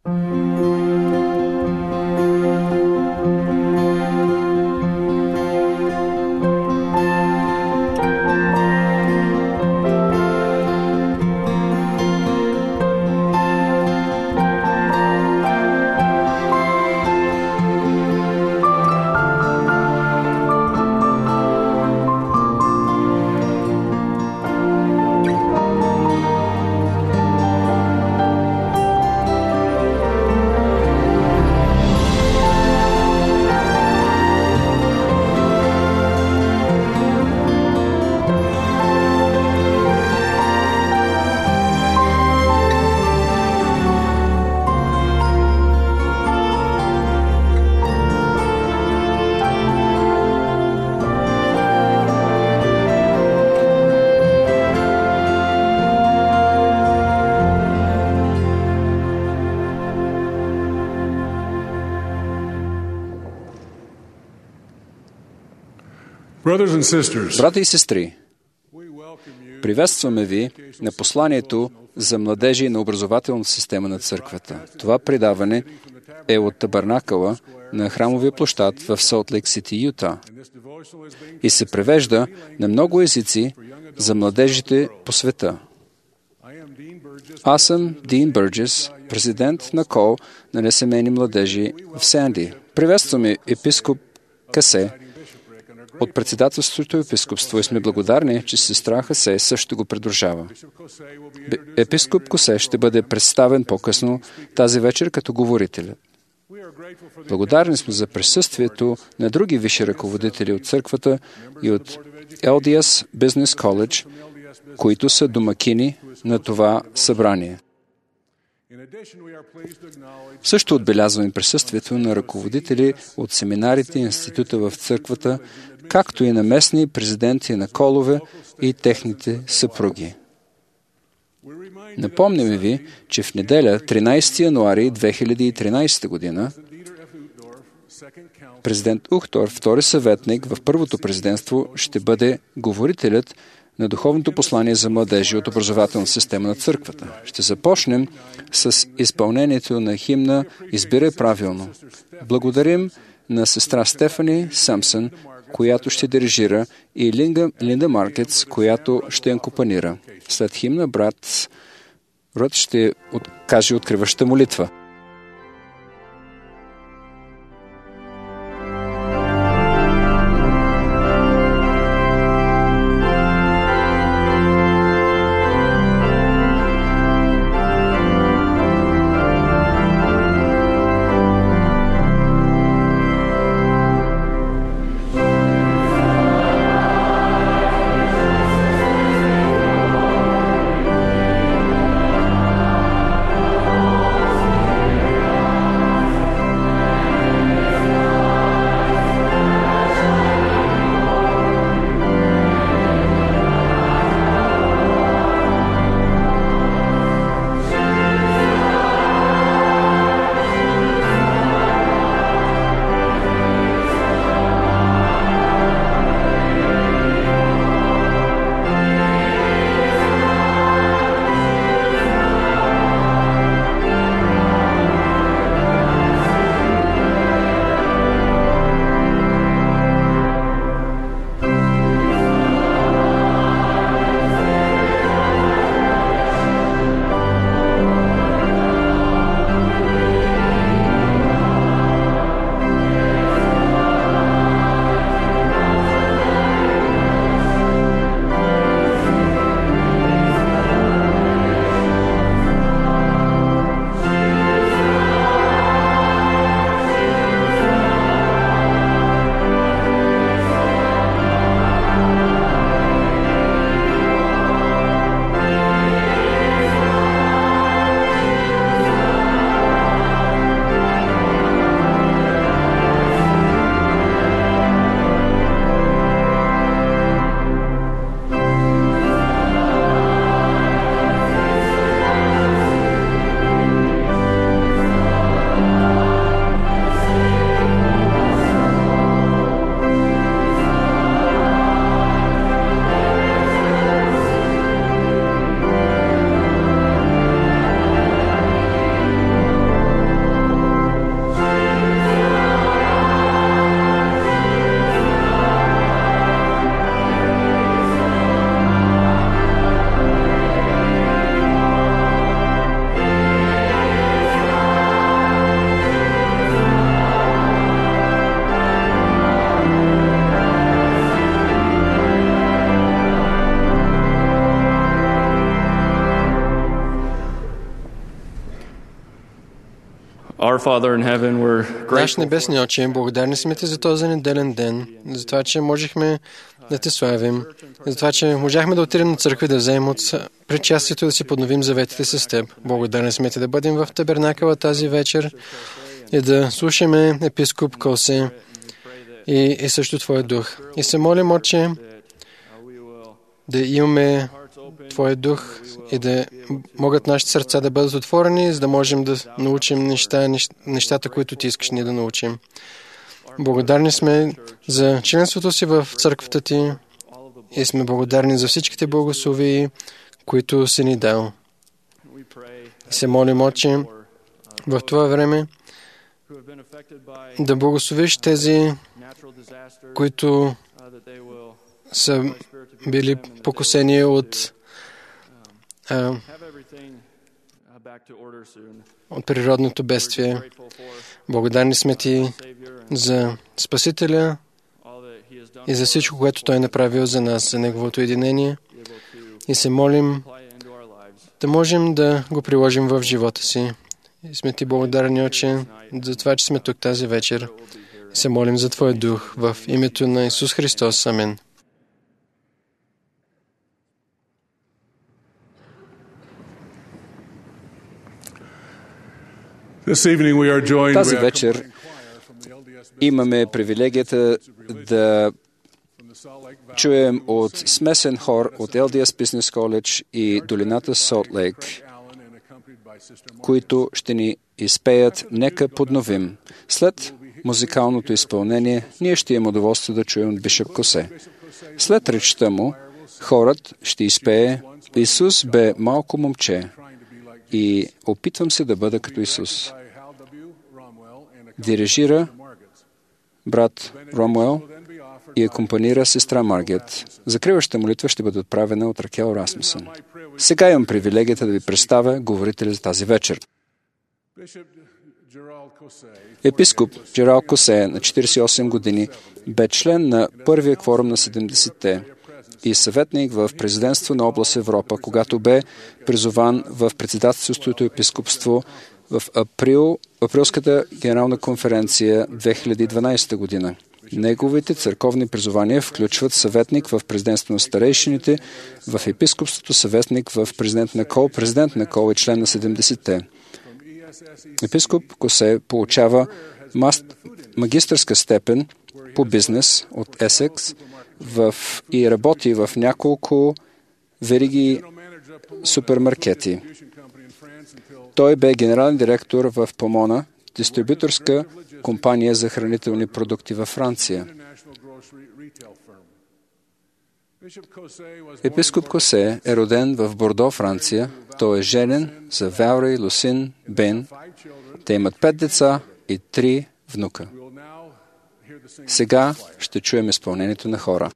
Брати и сестри, приветстваме ви на посланието за младежи на образователната система на църквата. Това предаване е от табърнакъла на храмовия площад в Солт Лейк Сити, Юта, и се превежда на много езици за младежите по света. Аз съм Дин Бърджес, президент на Кол на несемейни младежи в Санди. Приветстваме епископ Касе от председателството и епископство и сме благодарни, че сестра Хасе също го придружава. Епископ Косе ще бъде представен по-късно тази вечер като говорител. Благодарни сме за присъствието на други висши ръководители от църквата и от LDS Business College, които са домакини на това събрание. Също отбелязваме присъствието на ръководители от семинарите и института в църквата, както и на местни президенти на колове и техните съпруги. Напомняме ви, че в неделя, 13 януари 2013 година, президент Ухтор, втори съветник в първото президентство, ще бъде говорителят на духовното послание за младежи от образователна система на църквата. Ще започнем с изпълнението на химна "Избирай правилно". Благодарим на сестра Стефани Самсън, която ще дирижира, и Линда Маркетс, която ще акомпанира. След химна брат Рът ще каже откриваща молитва. Our Father in heaven, we're Наш grateful небесни Отче, благодарни сме Ти за този неделен ден, за това, че можехме да Те славим, за това, че можахме да отидем на църква и да вземем от причастието и да си подновим заветите с Теб. Благодарни сме Ти да бъдем в табернакъла тази вечер и да слушаме епископ Косе и също Твоя дух. И се молим, Отче, да имаме Твоя дух и да могат нашите сърца да бъдат отворени, за да можем да научим нещата, които Ти искаш ние да научим. Благодарни сме за членството си в църквата Ти и сме благодарни за всичките благословии, които си ни дал. И се молим, Отче, в това време да благословиш тези, които са били покусени от природното бедствие. Благодарни сме Ти за Спасителя и за всичко, което Той е направил за нас, за Неговото единение. И се молим да можем да го приложим в живота си. И сме Ти благодарни, Отче, за това, че сме тук тази вечер. И се молим за Твоя дух в името на Исус Христос. Амин. Тази вечер имаме привилегията да чуем от смесен хор от LDS Business College и долината Солт Лейк, които ще ни изпеят "Нека подновим". След музикалното изпълнение, ние ще имаме удоволствие да чуем от бишоп Косе. След речта му, хорът ще изпее "Исус бе малко момче и опитвам се да бъда като Исус". Дирижира брат Ромуел и акомпанира сестра Маргет. Закриваща молитва ще бъде отправена от Ракел Расмусън. Сега имам привилегията да ви представя говорителя за тази вечер. Епископ Джерал Косе на 48 години бе член на първия кворум на 70-те и съветник в президентство на област Европа, когато бе призован в председателството и епископство в априлската генерална конференция 2012 година. Неговите църковни призвания включват съветник в президентство на старейшините, в епископството съветник в президент на Кол и член на 70-те. Епископ Косе получава магистърска степен по бизнес от Есекс и работи в няколко вериги супермаркети. Той бе генерален директор в Помона, дистрибюторска компания за хранителни продукти във Франция. Епископ Косе е роден в Бордо, Франция. Той е женен за Валери Лусин Бен. Те имат 5 деца и 3 внука. Сега ще чуем изпълнението на хора.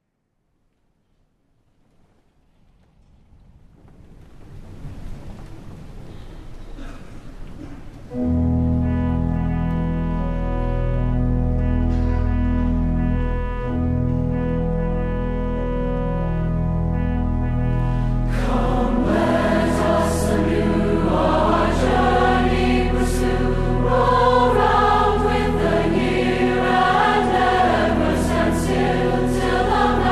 Till the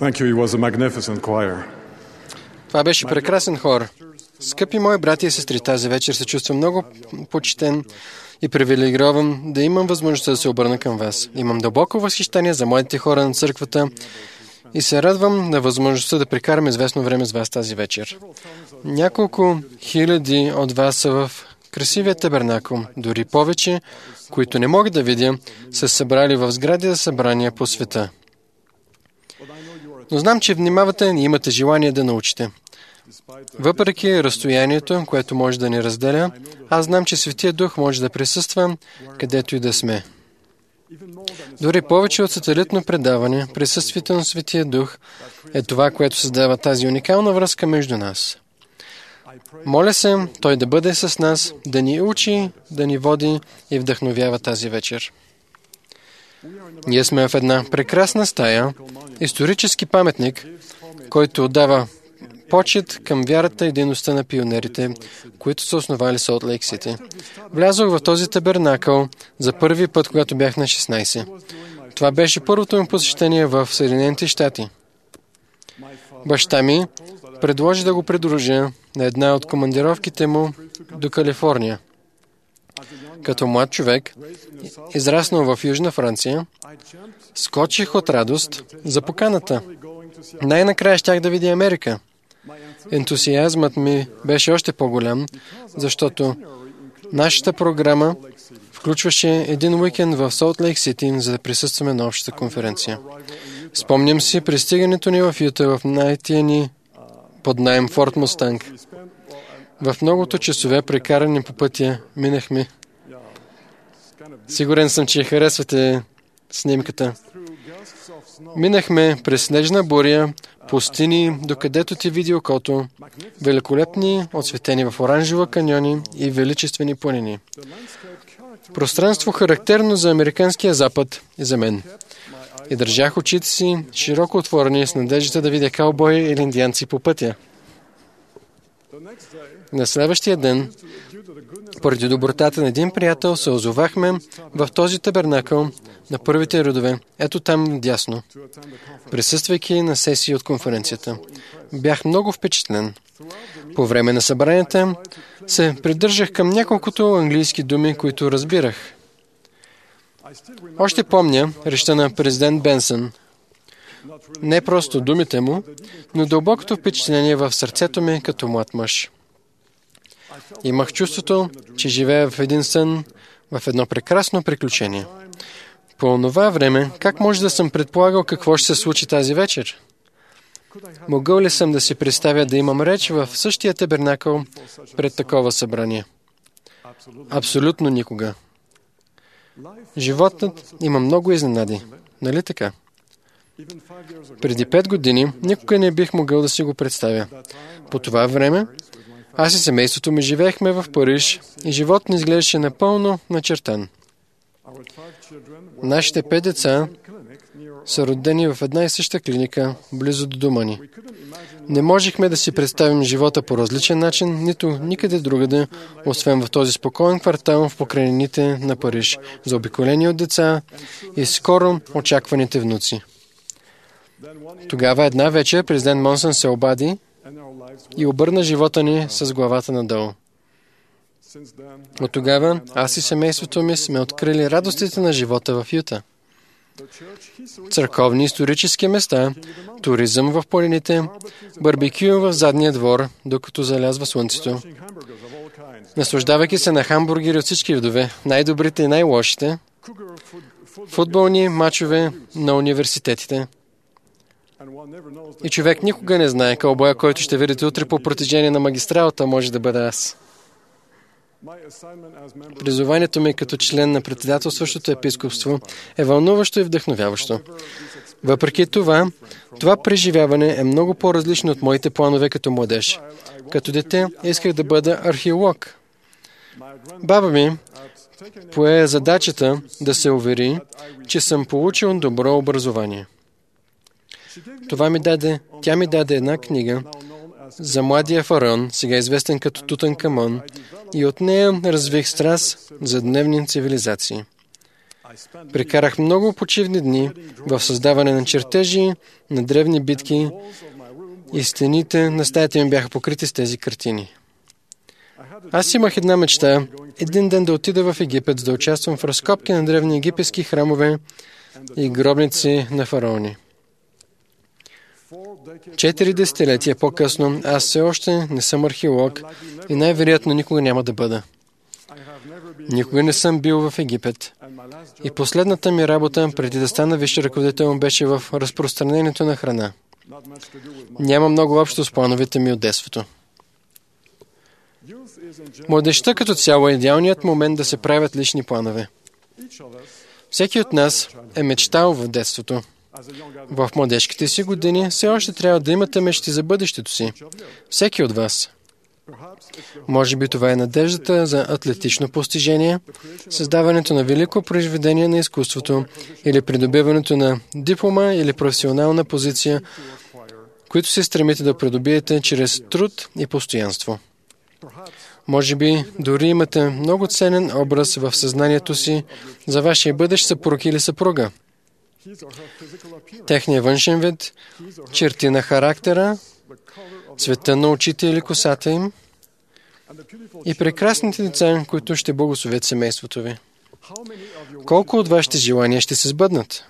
Thank you. He was a magnificent choir. Това беше прекрасен хор. Скъпи мои брати и сестри, тази вечер се чувствам много почтен и привилегирован да имам възможността да се обърна към вас. Имам дълбоко възхищение за младите хора на църквата и се радвам на възможността да прекарам известно време с вас тази вечер. Няколко хиляди от вас са в красивия табернакъл, дори повече, които не мога да видя, са събрали в сгради за събрания по света. Но знам, че внимавате и имате желание да научите. Въпреки разстоянието, което може да ни разделя, аз знам, че Светия Дух може да присъства където и да сме. Дори повече от сателитно предаване, присъствието на Светия Дух е това, което създава тази уникална връзка между нас. Моля се, Той да бъде с нас, да ни учи, да ни води и вдъхновява тази вечер. Ние сме в една прекрасна стая, исторически паметник, който отдава почет към вярата и дейността на пионерите, които са основали Солт Лейк Сити. Влязох в този табернакъл за първи път, когато бях на 16. Това беше първото ми посещение в Съединените щати. Баща ми предложи да го придружа на една от командировките му до Калифорния. Като млад човек, израснал в Южна Франция, скочих от радост за поканата. Най-накрая щях да видя Америка. Ентусиазмът ми беше още по-голям, защото нашата програма включваше един уикенд в Солт Лейк Сити, за да присъстваме на общата конференция. Спомням си пристигането ни в Юта в найтия ни под наем Форд Мустанг. В многото часове, прекарани по пътя, минахме. Сигурен съм, че харесвате снимката. Минахме през снежна буря, пустини, докъдето ти види окото, великолепни, осветени в оранжева каньони и величествени планини. Пространство характерно за американския запад и за мен. И държах очите си широко отворени с надеждата да видя каубои или индианци по пътя. На следващия ден, поради добротата на един приятел, се озовахме в този табернакъл на първите редове, ето там дясно, присъствайки на сесии от конференцията. Бях много впечатлен. По време на събранията се придържах към няколкото английски думи, които разбирах. Още помня речта на президент Бенсън. Не просто думите му, но дълбокото впечатление в сърцето ми като млад мъж. Имах чувството, че живея в един сън, в едно прекрасно приключение. По това време, как може да съм предполагал какво ще се случи тази вечер? Могъл ли съм да си представя да имам реч в същия табернакъл пред такова събрание? Абсолютно никога. Животът има много изненади. Нали така? Преди 5 години никога не бих могъл да си го представя. По това време аз и семейството ми живеехме в Париж и живот ни изглеждаше напълно начертан. Нашите 5 деца са родени в една и съща клиника, близо до дома ни. Не можехме да си представим живота по различен начин, нито никъде другаде, освен в този спокоен квартал в покрайнините на Париж, заобиколени от деца и скоро очакваните внуци. Тогава една вечер президент Монсън се обади и обърна живота ни с главата надолу. От тогава аз и семейството ми сме открили радостите на живота в Юта. Църковни исторически места, туризъм в планините, барбекю в задния двор, докато залязва слънцето. Наслаждавайки се на хамбургери от всички видове, най-добрите и най-лошите, футболни мачове на университетите. И човек никога не знае, кълбоя, който ще видите утре по протежение на магистралата, може да бъда аз. Призованието ми като член на председателстващото епископство е вълнуващо и вдъхновяващо. Въпреки това преживяване е много по-различно от моите планове като младеж. Като дете исках да бъда археолог. Баба ми пое задачата да се увери, че съм получил добро образование. Тя ми даде една книга за младия фараон, сега известен като Тутанкамон, и от нея развих страст за дневни цивилизации. Прекарах много почивни дни в създаване на чертежи, на древни битки и стените на стаята ми бяха покрити с тези картини. Аз имах една мечта един ден да отида в Египет, за да участвам в разкопки на древни египетски храмове и гробници на фараони. 4 десетилетия по-късно аз все още не съм археолог и най-вероятно никога няма да бъда. Никога не съм бил в Египет. И последната ми работа, преди да стана висши ръководител, беше в разпространението на храна. Няма много общо с плановете ми от детството. Младежта като цяло е идеалният момент да се правят лични планове. Всеки от нас е мечтал в детството. В младежките си години все още трябва да имате мечти за бъдещето си. Всеки от вас. Може би това е надеждата за атлетично постижение, създаването на велико произведение на изкуството или придобиването на диплома или професионална позиция, които се стремите да придобиете чрез труд и постоянство. Може би дори имате много ценен образ в съзнанието си за вашия бъдещ съпруг или съпруга. Техният външен вид, черти на характера, цвета на очите или косата им и прекрасните деца, които ще благословят семейството ви. Колко от вашите желания ще се сбъднат?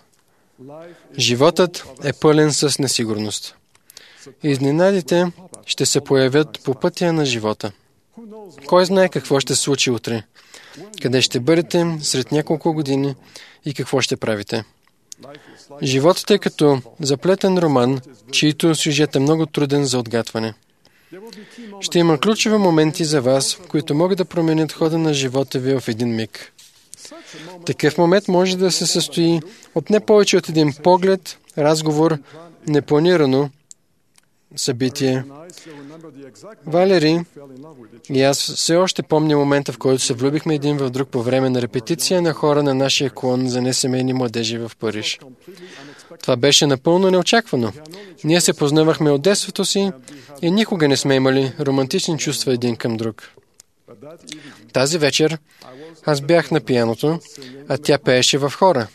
Животът е пълен с несигурност. Изненадите ще се появят по пътя на живота. Кой знае какво ще се случи утре? Къде ще бъдете сред няколко години и какво ще правите? Животът е като заплетен роман, чийто сюжет е много труден за отгатване. Ще има ключови моменти за вас, които могат да променят хода на живота ви в един миг. Такъв момент може да се състои от не повече от един поглед, разговор, непланирано събитие. Валери и аз все още помня момента, в който се влюбихме един в друг по време на репетиция на хора на нашия клон за несемейни младежи в Париж. Това беше напълно неочаквано. Ние се познавахме от детството си и никога не сме имали романтични чувства един към друг. Тази вечер аз бях на пианото, а тя пееше в хора.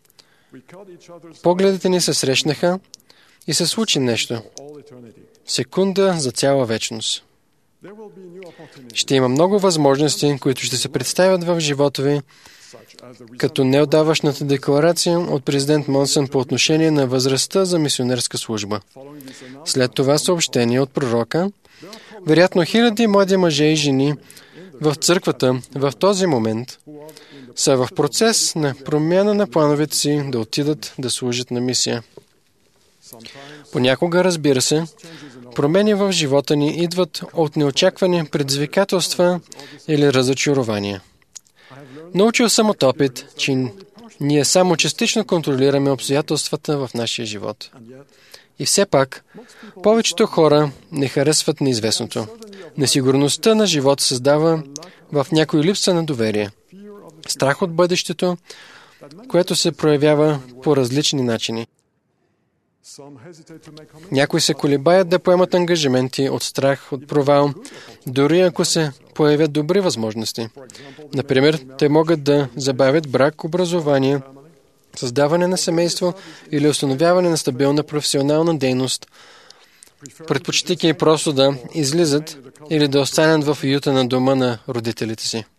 Погледите ни се срещнаха и се случи нещо. Секунда за цяла вечност. Ще има много възможности, които ще се представят в живота ви, като неотдавашната декларация от президент Монсън по отношение на възрастта за мисионерска служба. След това съобщение от пророка, вероятно хиляди млади мъже и жени в църквата в този момент са в процес на промяна на плановете си да отидат да служат на мисия. Понякога, разбира се, промени в живота ни идват от неочаквани предизвикателства или разочарования. Научил съм от опит, че ние само частично контролираме обстоятелствата в нашия живот. И все пак, повечето хора не харесват неизвестното. Несигурността на живота създава в някой липса на доверие. Страх от бъдещето, което се проявява по различни начини. Някои се колебаят да поемат ангажименти от страх, от провал, дори ако се появят добри възможности. Например, те могат да забавят брак, образование, създаване на семейство или установяване на стабилна професионална дейност, предпочитайки просто да излизат или да останат в уюта на дома на родителите си.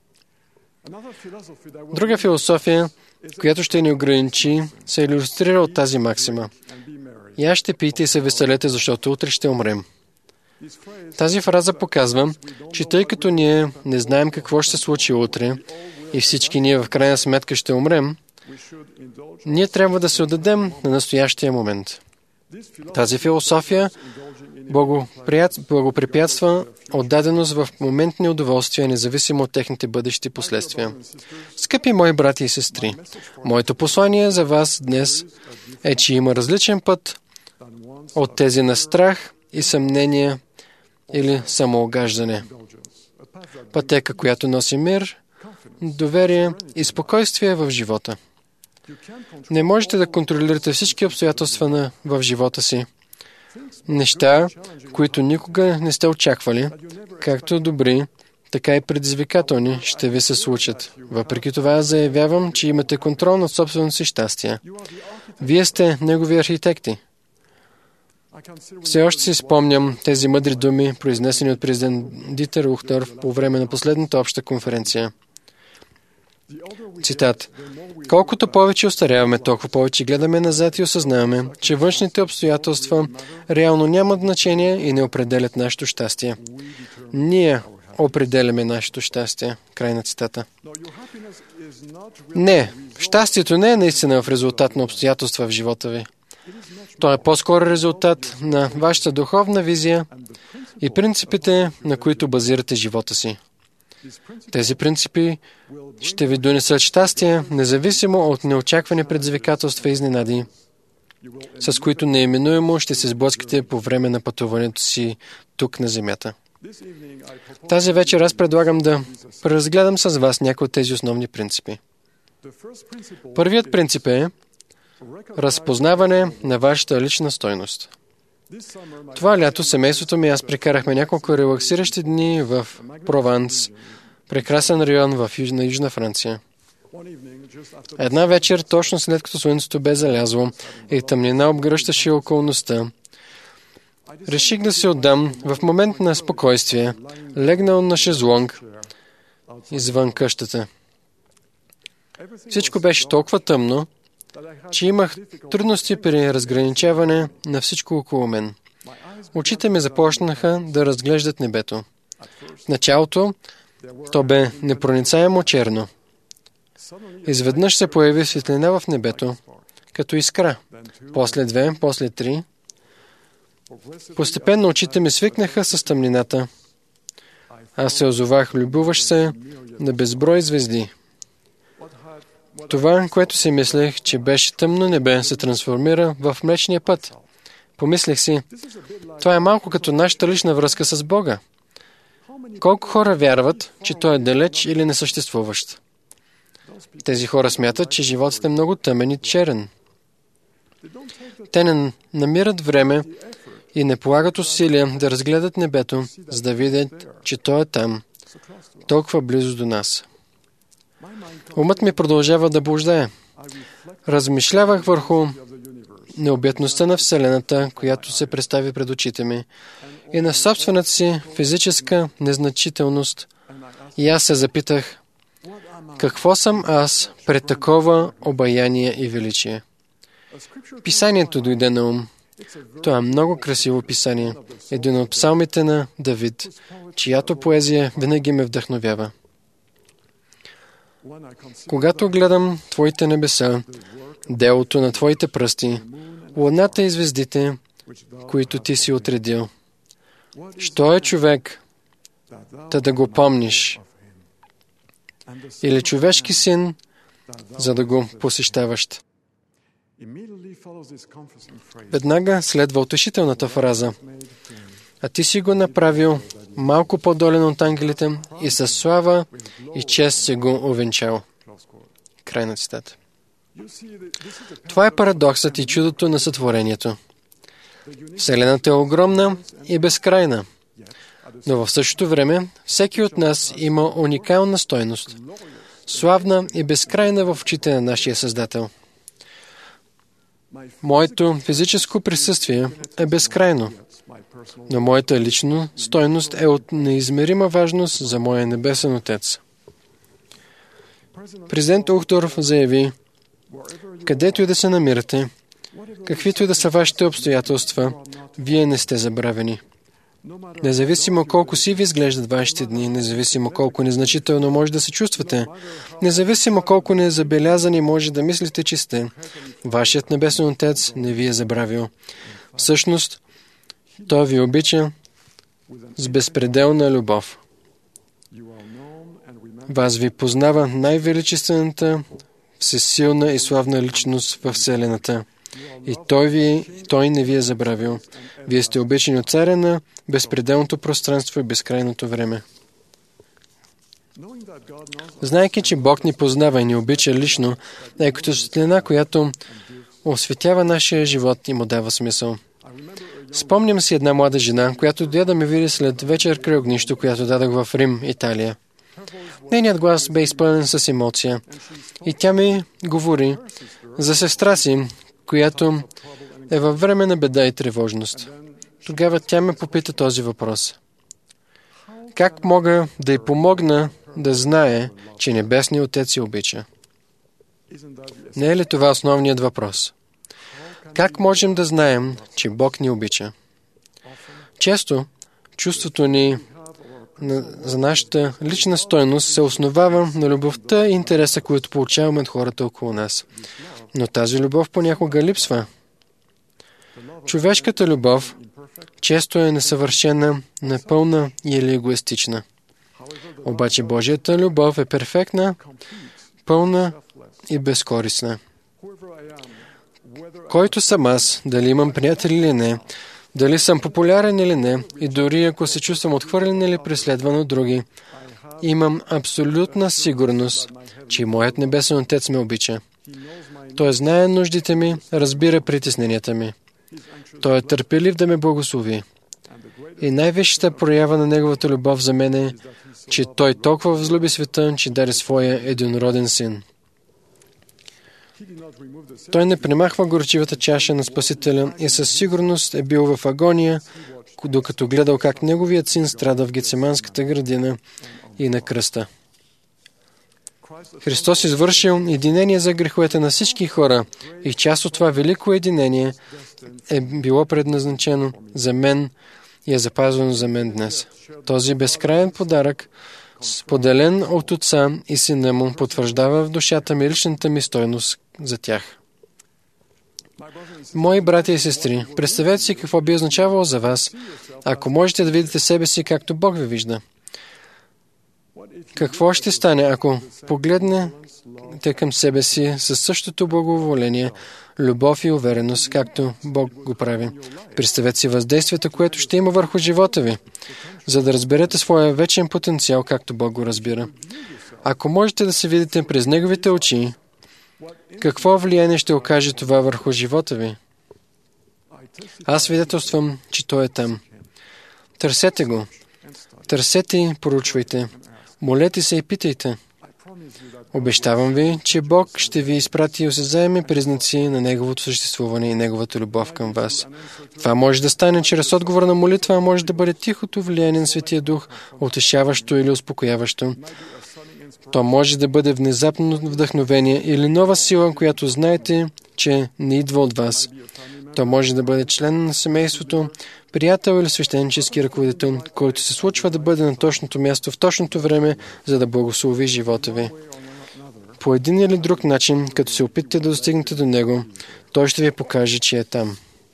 Друга философия, която ще ни ограничи, се илюстрира от тази максима. Яжте, пийте и се веселете, защото утре ще умрем. Тази фраза показва, че тъй като ние не знаем какво ще се случи утре и всички ние в крайна сметка ще умрем, ние трябва да се отдадем на настоящия момент. Тази философия благопрепятства отдаденост в моментни удоволствия, независимо от техните бъдещи последствия. Скъпи мои брати и сестри, моето послание за вас днес е, че има различен път от тези на страх и съмнение или самоогаждане. Пътека, която носи мир, доверие и спокойствие в живота. Не можете да контролирате всички обстоятелства в живота си. Неща, които никога не сте очаквали, както добри, така и предизвикателни ще ви се случат. Въпреки това заявявам, че имате контрол над собственото си щастие. Вие сте негови архитекти. Все още си спомням тези мъдри думи, произнесени от президент Дитер Ухтърф по време на последната обща конференция. Цитат. Колкото повече остаряваме, толкова повече гледаме назад и осъзнаваме, че външните обстоятелства реално нямат значение и не определят нашето щастие. Ние определяме нашето щастие. Край на цитата. Не, щастието не е наистина в резултат на обстоятелства в живота ви. То е по-скоро резултат на вашата духовна визия и принципите, на които базирате живота си. Тези принципи ще ви донесат щастие, независимо от неочаквани предизвикателства и изненади, с които неименуемо ще се сблъскате по време на пътуването си тук на земята. Тази вечер аз предлагам да преразгледам с вас някои от тези основни принципи. Първият принцип е разпознаване на вашата лична стойност. Това лято семейството ми и аз прекарахме няколко релаксиращи дни в Прованс, прекрасен район на Южна Франция. Една вечер, точно след като слънцето бе залязло и тъмнина обгръщаше околността, реших да се отдам в момент на спокойствие, легнал на шезлонг извън къщата. Всичко беше толкова тъмно, че имах трудности при разграничаване на всичко около мен. Очите ми започнаха да разглеждат небето. В началото то бе непроницаемо черно. Изведнъж се появи светлина в небето, като искра. После 2, после 3. Постепенно очите ми свикнаха с тъмнината. Аз се озовах, любуващ се на безброй звезди. Това, което си мислех, че беше тъмно небе, се трансформира в Млечния път. Помислех си, това е малко като нашата лична връзка с Бога. Колко хора вярват, че Той е далеч или несъществуващ? Тези хора смятат, че животът е много тъмен и черен. Те не намират време и не полагат усилия да разгледат небето, за да видят, че Той е там, толкова близо до нас. Умът ми продължава да блуждае. Размишлявах върху необятността на Вселената, която се представи пред очите ми, и на собствената си физическа незначителност. И аз се запитах, какво съм аз пред такова обаяние и величие? Писанието дойде на ум. Това е много красиво писание. Един от псалмите на Давид, чиято поезия винаги ме вдъхновява. Когато гледам Твоите небеса, делото на Твоите пръсти, луната и звездите, които Ти си отредил, що е човек, та да го помниш, или човешки син, за да го посещаваш? Веднага следва утешителната фраза, а Ти си го направил малко по-долен от ангелите и със слава и чест си го увенчал. Край на цитата. Това е парадоксът и чудото на сътворението. Вселената е огромна и безкрайна, но в същото време всеки от нас има уникална стойност, славна и безкрайна в очите на нашия Създател. Моето физическо присъствие е безкрайно, но моята лична стойност е от неизмерима важност за моя небесен Отец. Президент Ухтърф заяви, където и да се намирате, каквито и да са вашите обстоятелства, вие не сте забравени. Независимо колко си ви изглеждат вашите дни, независимо колко незначително може да се чувствате, независимо колко незабелязани може да мислите, че сте, вашият небесен Отец не ви е забравил. Всъщност, Той ви обича с безпределна любов. Вас ви познава най-величествената, всесилна и славна личност във Вселената. И Той не ви е забравил. Вие сте обичани от Царя на безпределното пространство и безкрайното време. Знайки, че Бог ни познава и ни обича лично, е като светлина, която осветява нашия живот и му дава смисъл. Спомням си една млада жена, която дойде да ме види след вечер край огнищо, която дадах в Рим, Италия. Нейният глас бе изпълнен с емоция и тя ми говори за сестра си, която е във време на беда и тревожност. Тогава тя ме попита този въпрос. Как мога да й помогна да знае, че Небесният Отец я обича? Не е ли това основният въпрос? Как можем да знаем, че Бог ни обича? Често чувството ни за нашата лична стойност се основава на любовта и интереса, които получаваме от хората около нас. Но тази любов понякога липсва. Човешката любов често е несъвършена, непълна или егоистична. Обаче Божията любов е перфектна, пълна и безкорисна. Който съм аз, дали имам приятели или не, дали съм популярен или не, и дори ако се чувствам отхвърлен или преследван от други, имам абсолютна сигурност, че моят Небесен Отец ме обича. Той знае нуждите ми, разбира притесненията ми. Той е търпелив да ме благослови. И най-висшата проява на Неговата любов за мен е, че Той толкова възлюби света, че даде своя единороден син. Той не премахва горчивата чаша на Спасителя и със сигурност е бил в агония, докато гледал как Неговият син страда в Гетсиманската градина и на кръста. Христос извършил единение за греховете на всички хора и част от това велико единение е било предназначено за мен и е запазено за мен днес. Този безкрайен подарък, споделен от Отца и Сина му, потвърждава в душата ми личната ми стойност за тях. Мои братя и сестри, представете си какво би означавало за вас, ако можете да видите себе си както Бог ви вижда. Какво ще стане, ако погледнете към себе си със същото благоволение, любов и увереност, както Бог го прави? Представете си въздействието, което ще има върху живота ви, за да разберете своя вечен потенциал, както Бог го разбира. Ако можете да се видите през Неговите очи, какво влияние ще окаже това върху живота ви? Аз свидетелствам, че Той е там. Търсете го. Търсете и поручвайте. Молете се и питайте. Обещавам ви, че Бог ще ви изпрати осезаеми признаци на Неговото съществуване и Неговата любов към вас. Това може да стане чрез отговор на молитва, а може да бъде тихото влияние на Светия Дух, утешаващо или успокояващо. То може да бъде внезапно вдъхновение или нова сила, която знаете, че не идва от вас. То може да бъде член на семейството, приятел или свещенически ръководител, който се случва да бъде на точното място в точното време, за да благослови живота ви. По един или друг начин, като се опитате да достигнете до Него, Той ще ви покаже, че е там.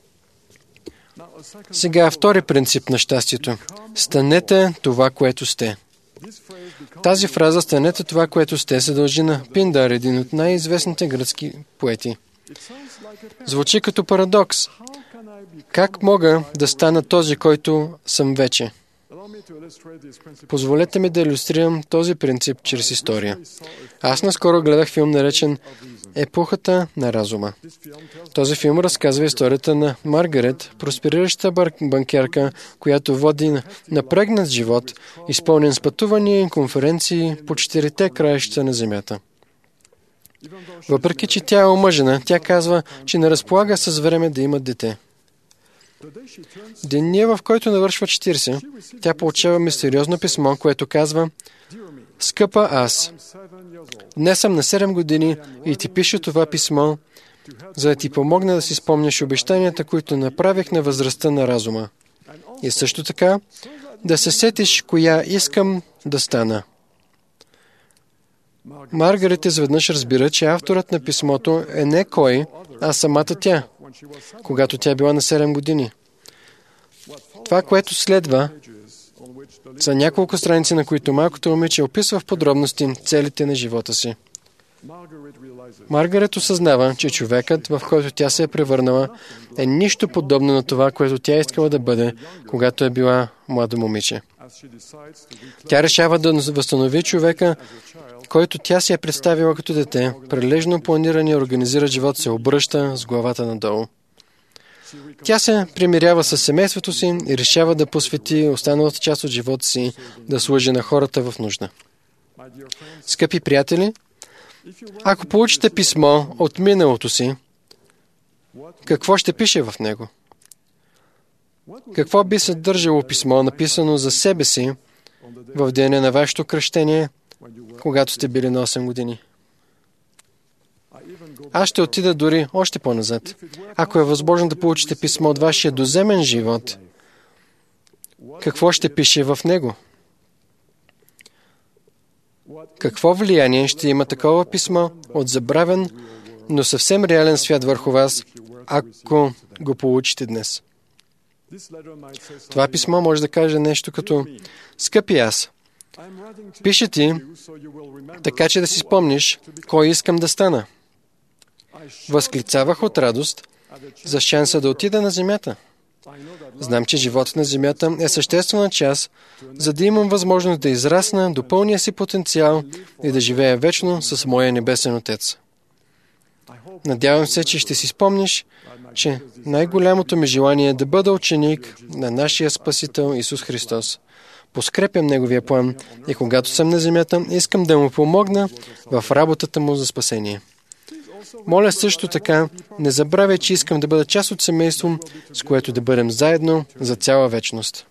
Сега втори принцип на щастието. Станете това, което сте. Тази фраза «станете това, което сте» се дължи на Пиндар, един от най-известните гръцки поети. Звучи като парадокс. Как мога да стана този, който съм вече? Позволете ми да илюстрирам този принцип чрез история. Аз наскоро гледах филм, наречен «Епохата на разума». Този филм разказва историята на Маргарет, просперираща банкерка, която води напрегнат живот, изпълнен с пътувания и конференции по 4-те краища на земята. Въпреки че тя е омъжена, тя казва, че не разполага с време да има дете. Деня, в който навършва 40, тя получава мистериозно писмо, което казва: «Скъпа аз, днес съм на 7 години и ти пиша това писмо, за да ти помогна да си спомняш обещанията, които направих на възрастта на разума. И също така да се сетиш коя искам да стана». Маргарет изведнъж разбира, че авторът на писмото е не кой, а самата тя, когато тя била на 7 години. Това, което следва, са няколко страници, на които малкото момиче описва в подробности целите на живота си. Маргарет осъзнава, че човекът, в който тя се е превърнала, е нищо подобно на това, което тя искала да бъде, когато е била младо момиче. Тя решава да възстанови човека, който тя си е представила като дете, прилежно планиран и организира живот се обръща с главата надолу. Тя се примирява с семейството си и решава да посвети останалата част от живота си да служи на хората в нужда. Скъпи приятели, ако получите писмо от миналото си, какво ще пише в него? Какво би съдържало писмо, написано за себе си в деня на вашето кръщение, когато сте били на 8 години? Аз ще отида дори още по-назад. Ако е възможно да получите писмо от вашия доземен живот, какво ще пише в него? Какво влияние ще има такова писмо от забравен, но съвсем реален свят върху вас, ако го получите днес? Това писмо може да каже нещо като: скъпи аз, пише ти, така че да си спомниш кой искам да стана. Възклицавах от радост за шанса да отида на земята. Знам, че животът на земята е съществена част, за да имам възможност да израсна до пълния си потенциал и да живея вечно с моя небесен Отец. Надявам се, че ще си спомниш, че най-голямото ми желание е да бъда ученик на нашия Спасител Исус Христос. Подкрепям Неговия план и когато съм на земята, искам да му помогна в работата му за спасение. Моля също така, не забравяй, че искам да бъда част от семейство, с което да бъдем заедно за цяла вечност.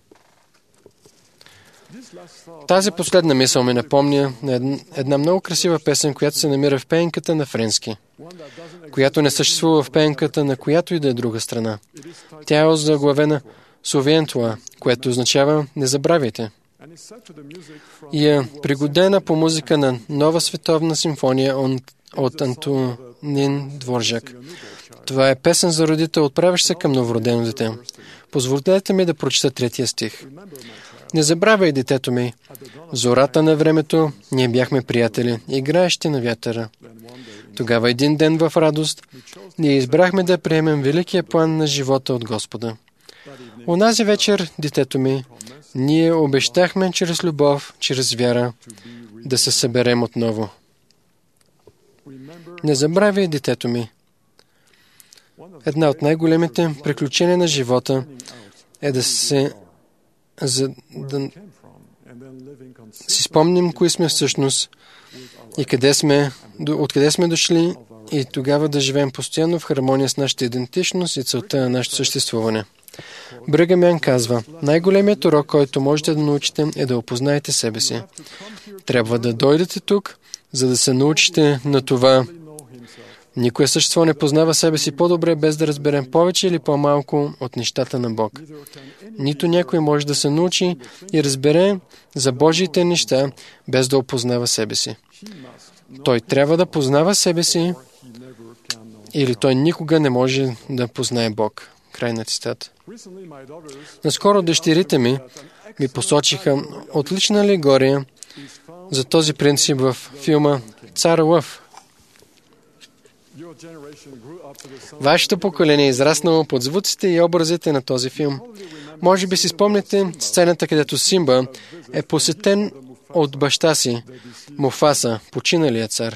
Тази последна мисъл ми напомня на една много красива песен, която се намира в пеенката на френски, която не съществува в пеенката на която и да е друга страна. Тя е озаглавена «Souviens-toi», което означава «Не забравяйте». И е пригодена по музика на нова световна симфония от Антонин Дворжак. Това е песен за родител, отправящ се към новородено дете. Позволете ми да прочита 3 стих. Не забравяй, детето ми, в зората на времето ние бяхме приятели, играещи на вятъра. Тогава един ден в радост ние избрахме да приемем великия план на живота от Господа. Онази вечер, детето ми, ние обещахме чрез любов, чрез вяра, да се съберем отново. Не забравяй, детето ми. Една от най-големите приключения на живота е да си спомним кои сме всъщност и откъде сме дошли и тогава да живеем постоянно в хармония с нашата идентичност и целта на нашето съществуване. Бригъм Ян казва: най-големият урок, който можете да научите, е да опознаете себе си. Трябва да дойдете тук, за да се научите на това. Никое същество не познава себе си по-добре, без да разберем повече или по-малко от нещата на Бог. Нито някой може да се научи и разбере за Божиите неща, без да опознава себе си. Той трябва да познава себе си, или той никога не може да познае Бог. Край на цитата. Наскоро дъщерите ми посочиха отлична алегория за този принцип в филма «Цар Лъв». Вашето поколение е израснало под звуците и образите на този филм. Може би си спомняте сцената, където Симба е посетен от баща си, Муфаса, починалия цар.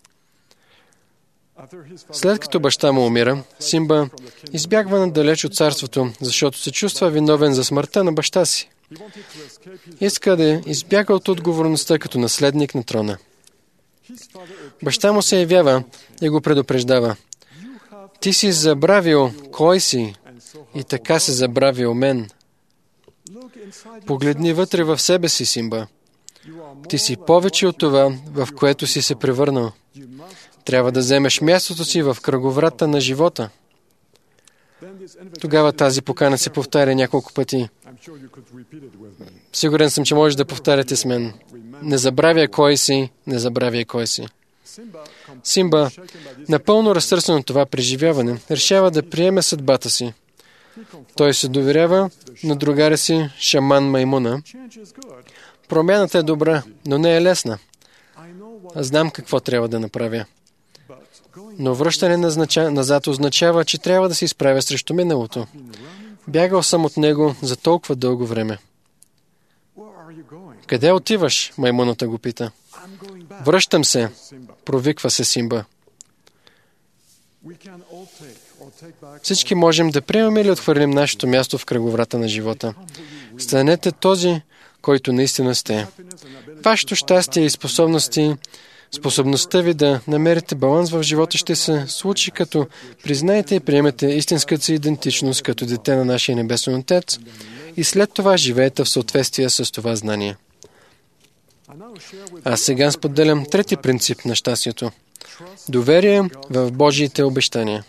След като баща му умира, Симба избягва надалеч от царството, защото се чувства виновен за смъртта на баща си. Иска да избяга от отговорността като наследник на трона. Баща му се явява и го предупреждава: ти си забравил кой си и така си забравил мен. Погледни вътре в себе си, Симба. Ти си повече от това, в което си се превърнал. Трябва да вземеш мястото си в кръговрата на живота. Тогава тази покана се повтаря няколко пъти. Сигурен съм, че можеш да повтаряте с мен. Не забравяй кой си, не забравяй кой си. Симба, напълно разтърсен от това преживяване, решава да приеме съдбата си. Той се доверява на другаря си, шаман Маймуна. Промяната е добра, но не е лесна. Аз знам какво трябва да направя. Но връщане назад означава, че трябва да се изправя срещу миналото. Бягал съм от него за толкова дълго време. Къде отиваш? Маймуната го пита. Връщам се, провиква се Симба. Всички можем да приемем или отхвърлим нашето място в кръговрата на живота. Станете този, който наистина сте. Вашето щастие и способността ви да намерите баланс в живота ще се случи, като признаете и приемете истинската си идентичност като дете на нашия Небесен Отец и след това живеете в съответствие с това знание. Аз сега споделям трети принцип на щастието. Доверие в Божиите обещания.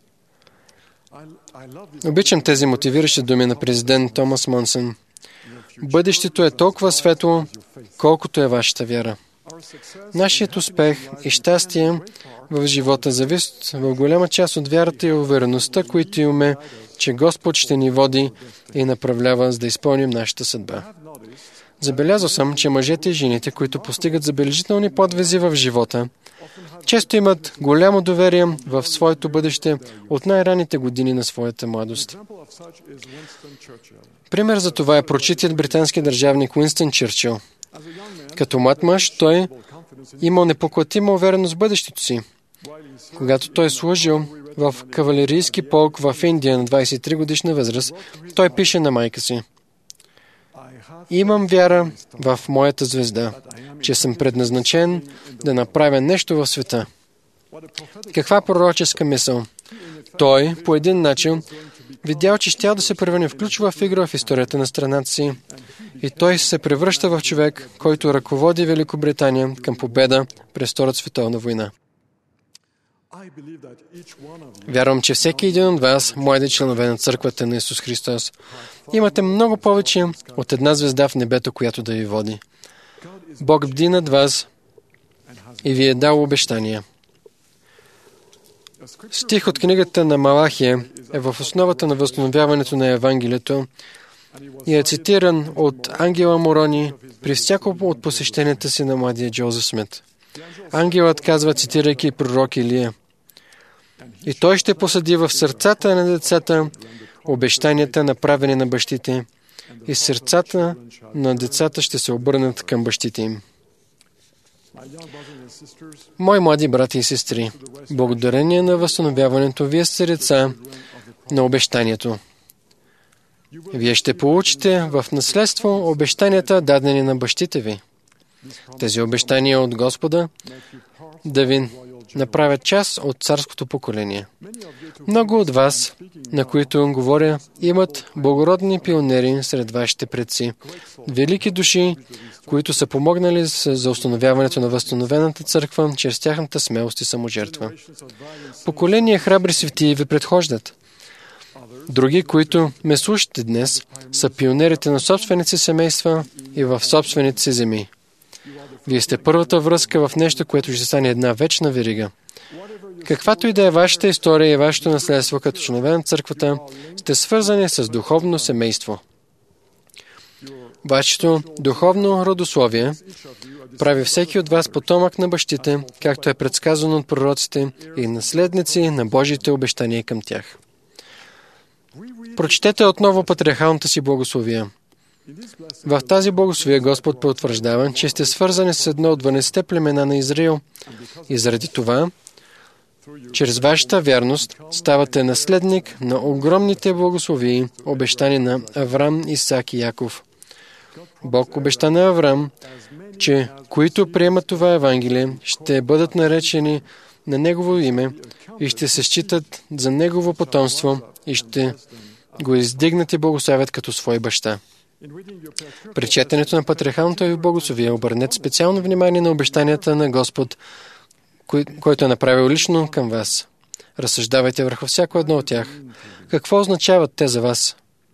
Обичам тези мотивиращи думи на президент Томас Монсън. Бъдещето е толкова светло, колкото е вашата вяра. Нашият успех и щастие в живота зависят в голяма част от вярата и увереността, които имаме, че Господ ще ни води и направлява, за да изпълним нашата съдба. Забелязал съм, че мъжете и жените, които постигат забележителни подвизи в живота, често имат голямо доверие в своето бъдеще от най-ранните години на своята младост. Пример за това е прочитият британски държавник Уинстън Чърчил. Като млад мъж, той имал непоклатима увереност в бъдещето си. Когато той служил в кавалерийски полк в Индия на 23 годишна възраст, той пише на майка си: „Имам вяра в моята звезда, че съм предназначен да направя нещо в света“. Каква пророческа мисъл! Той, по един начин, видял, че щял да се превърне в ключова фигура в историята на страната си и той се превръща в човек, който ръководи Великобритания към победа през Втората световна война. Вярвам, че всеки един от вас, млади членове на църквата на Исус Христос, имате много повече от една звезда в небето, която да ви води. Бог бди над вас и ви е дал обещания. Стих от книгата на Малахия е в основата на възстановяването на Евангелието и е цитиран от ангела Морони при всяко от посещенията си на младия Джозеф Смит. Ангелът казва, цитирайки пророк Илия: „И той ще посади в сърцата на децата обещанията, направени на бащите, и сърцата на децата ще се обърнат към бащите им“. Мои млади брати и сестри, благодарение на възстановяването, вие сте деца на обещанието. Вие ще получите в наследство обещанията, дадени на бащите ви. Тези обещания от Господа да ви направят част от царското поколение. Много от вас, на които говоря, имат благородни пионери сред вашите предци, велики души, които са помогнали за установяването на възстановената църква чрез тяхната смелост и саможертва. Поколения храбри светии ви предхождат. Други, които ме слушате днес, са пионерите на собствените си семейства и в собствените си земи. Вие сте първата връзка в нещо, което ще стане една вечна верига. Каквато и да е вашата история и вашето наследство като членове на църквата, сте свързани с духовно семейство. Вашето духовно родословие прави всеки от вас потомък на бащите, както е предсказано от пророците, и наследници на Божиите обещания към тях. Прочетете отново патриархалната си благословия. В тази благословие Господ потвърждава, че сте свързани с едно от 12 племена на Израил и заради това, чрез вашата вярност, ставате наследник на огромните благословии, обещани на Аврам, Исак и Яков. Бог обеща на Аврам, че които приемат това Евангелие, ще бъдат наречени на Негово име и ще се считат за Негово потомство и ще го издигнат и благословят като свой баща. При четенето на патриархалното ви благословие обърнете специално внимание на обещанията на Господ, който е направил лично към вас. Разсъждавайте върху всяко едно от тях. Какво означават те за вас?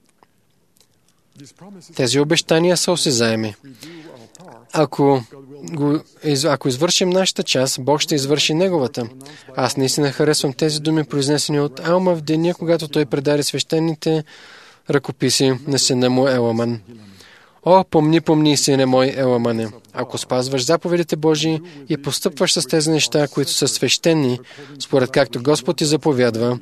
Тези обещания са осезаеми. Ако извършим нашата част, Бог ще извърши Неговата. Аз наистина харесвам тези думи, произнесени от Алма в деня, когато той предаде свещените ръкописи на сина му Еламан. О, помни, сине мой Еламане, ако спазваш заповедите Божии и постъпваш с тези неща, които са свещени, според както Господ ти заповядва,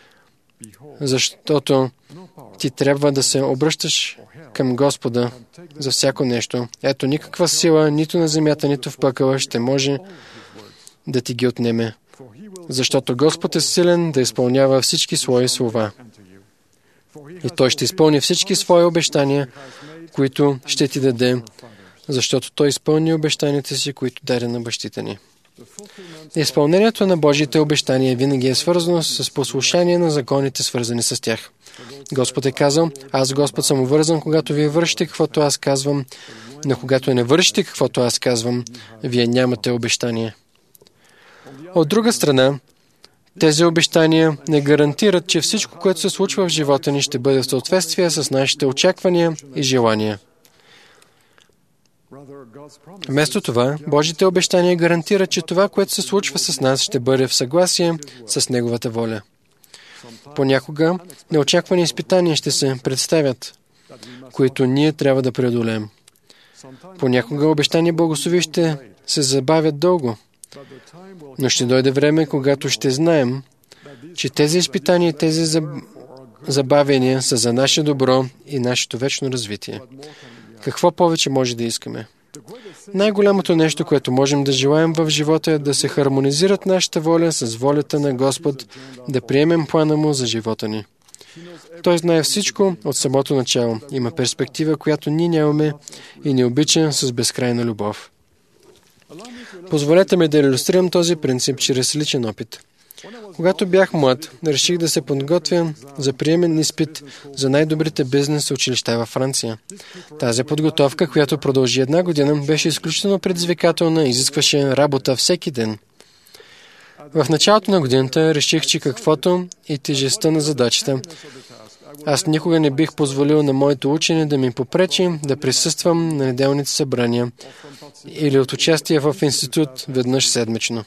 защото ти трябва да се обръщаш към Господа за всяко нещо. Ето, никаква сила, нито на земята, нито в пъкъла ще може да ти ги отнеме. защото Господ е силен да изпълнява всички свои слова. И Той ще изпълни всички свои обещания, които ще ти даде, защото Той изпълни обещанията си, които даде на бащите ни. Изпълнението на Божиите обещания винаги е свързано с послушание на законите, свързани с тях. Господ е казал: аз, Господ, съм увързан, когато вие вършите каквото аз казвам, но когато не вършите каквото аз казвам, вие нямате обещание. От друга страна, тези обещания не гарантират, че всичко, което се случва в живота ни, ще бъде в съответствие с нашите очаквания и желания. Вместо това, Божите обещания гарантират, че това, което се случва с нас, ще бъде в съгласие с Неговата воля. Понякога неочаквани изпитания ще се представят, които ние трябва да преодолеем. Понякога обещания благослови ще се забавят дълго, но ще дойде време, когато ще знаем, че тези изпитания и тези забавения са за наше добро и нашето вечно развитие. Какво повече може да искаме? Най-голямото нещо, което можем да желаем в живота, е да се хармонизират нашата воля с волята на Господ, да приемем плана Му за живота ни. Той знае всичко от самото начало. Има перспектива, която ние нямаме, и ни обича с безкрайна любов. Позволете ми да илюстрирам този принцип чрез личен опит. Когато бях млад, реших да се подготвя за приемен изпит за най-добрите бизнес училища във Франция. Тази подготовка, която продължи 1 година, беше изключително предизвикателна и изискваше работа всеки ден. В началото на годината реших, че каквото и тежестта на задачата, аз никога не бих позволил на моето учене да ми попречи да присъствам на неделните събрания или от участие в институт веднъж седмично.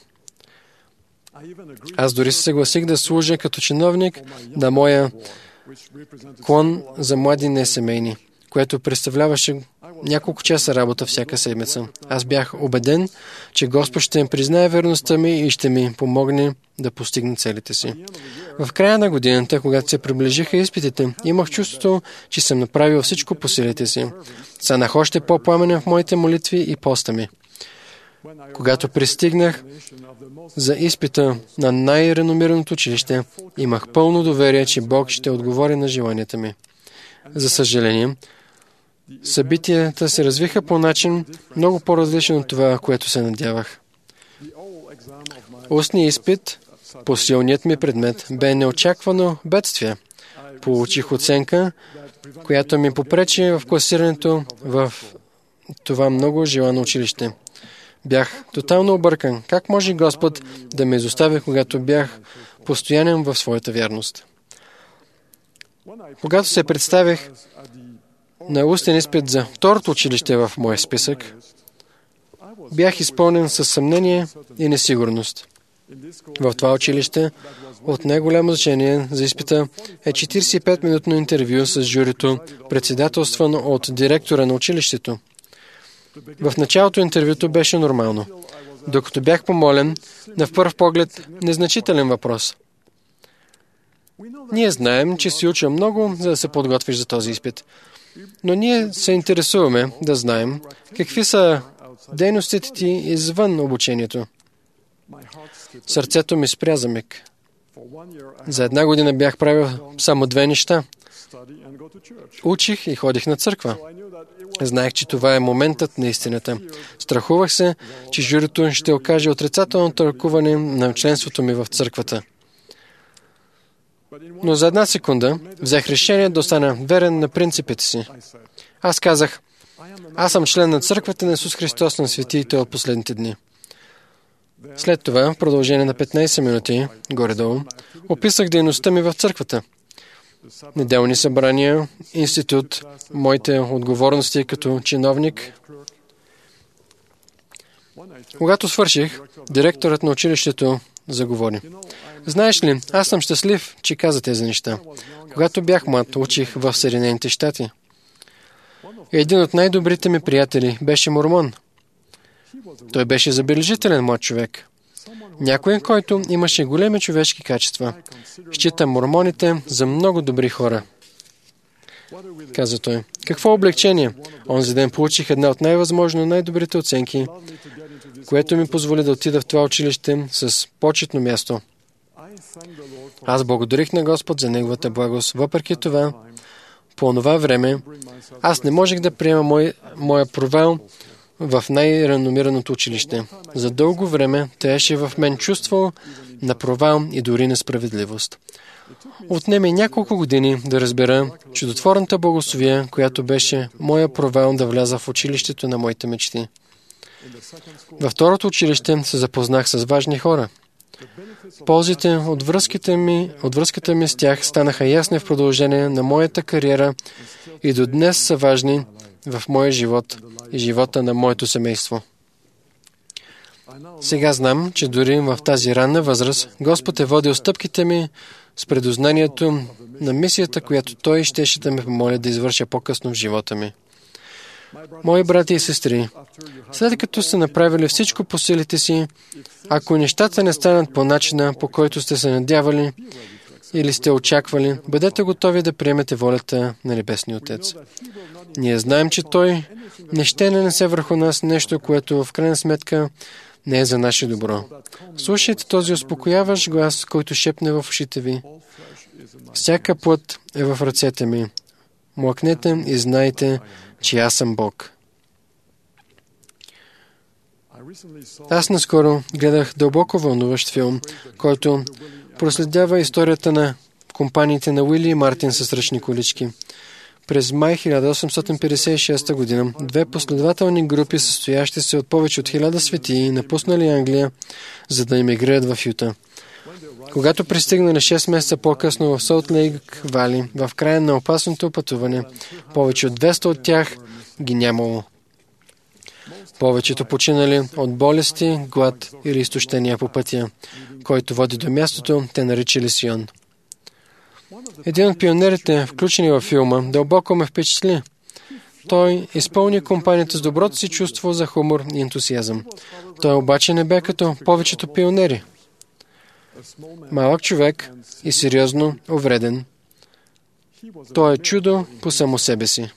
Аз дори се съгласих да служа като чиновник на моя клон за млади несемейни, което представляваше няколко часа работа всяка седмица. Аз бях убеден, че Господ ще признае верността ми и ще ми помогне да постигна целите си. В края на годината, когато се приближиха изпитите, имах чувството, че съм направил всичко по силите си. Станах още по-пламенен в моите молитви и поста ми. Когато пристигнах за изпита на най-реномираното училище, имах пълно доверие, че Бог ще отговори на желанията ми. За съжаление, събитията се развиха по начин много по-различен от това, което се надявах. Устният изпит по силният ми предмет бе неочаквано бедствие. Получих оценка, която ми попречи в класирането в това много желано училище. Бях тотално объркан. Как може Господ да ме изостави, когато бях постоянен в своята вярност? Когато се представих на устен изпит за второто училище в моя списък, бях изпълнен със съмнение и несигурност. В това училище от най-голямо значение за изпита е 45-минутно интервю с журито, председателствано от директора на училището. В началото интервюто беше нормално, докато бях помолен на пръв поглед незначителен въпрос. Ние знаем, че си учил много, за да се подготвиш за този изпит. Но ние се интересуваме да знаем какви са дейностите ти извън обучението. Сърцето ми спря за миг. За 1 година бях правил само 2 неща. Учих и ходих на църква. Знаех, че това е моментът на истината. Страхувах се, че журито ще окаже отрицателно тълкуване на членството ми в църквата. Но за 1 секунда взех решение да остана верен на принципите си. Аз казах: аз съм член на църквата на Исус Христос на светиите от последните дни. След това, в продължение на 15 минути, горе-долу, описах дейността ми в църквата. Неделни събрания, институт, моите отговорности като чиновник. Когато свърших, директорът на училището заговори. Знаеш ли, аз съм щастлив, че каза тези неща. Когато бях млад, учих в Съединените щати. Един от най-добрите ми приятели беше мормон. Той беше забележителен млад човек. Някой, който имаше големи човешки качества. Счита мормоните за много добри хора. Каза той. Какво облегчение? Онзи ден получих една от най-възможно най-добрите оценки, което ми позволи да отида в това училище с почетно място. Аз благодарих на Господ за Неговата благост. Въпреки това, по това време, аз не можех да приема моя провал в най-реномираното училище. За дълго време трябваше в мен чувство на провал и дори несправедливост. Отнеме няколко години да разбера чудотворната благословия, която беше моя провал да вляза в училището на моите мечти. Във второто училище се запознах с важни хора. Ползите от връзката ми с тях станаха ясни в продължение на моята кариера и до днес са важни в моя живот и живота на моето семейство. Сега знам, че дори в тази ранна възраст Господ е водил стъпките ми с предознанието на мисията, която Той щеше да ме помоли да извърша по-късно в живота ми. Мои брати и сестри, след като сте направили всичко по силите си, ако нещата не станат по начина, по който сте се надявали или сте очаквали, бъдете готови да приемете волята на Небесния Отец. Ние знаем, че Той не ще нанесе върху нас нещо, което в крайна сметка не е за наше добро. Слушайте този успокояващ глас, който шепне в ушите ви. Всяка плът е в ръцете ми. Млъкнете и знайте, че аз съм Бог. Аз наскоро гледах дълбоко вълнуващ филм, който проследява историята на компаниите на Уили и Мартин с ръчни колички. През май 1856 година две последователни групи, състоящи се от повече от 1000 светии, напуснали Англия, за да емигрират в Юта. Когато пристигнали 6 месеца по-късно в Солт Лейк Вали, в края на опасното пътуване, повече от 200 от тях ги нямало. Повечето починали от болести, глад или изтощения по пътя, който води до мястото, те наричали Сион. Един от пионерите, включени във филма, дълбоко ме впечатли. Той изпълни компанията с доброто си чувство за хумор и ентусиазъм. Той обаче не бе като повечето пионери. Малък човек и сериозно увреден. Той е чудо по само себе си.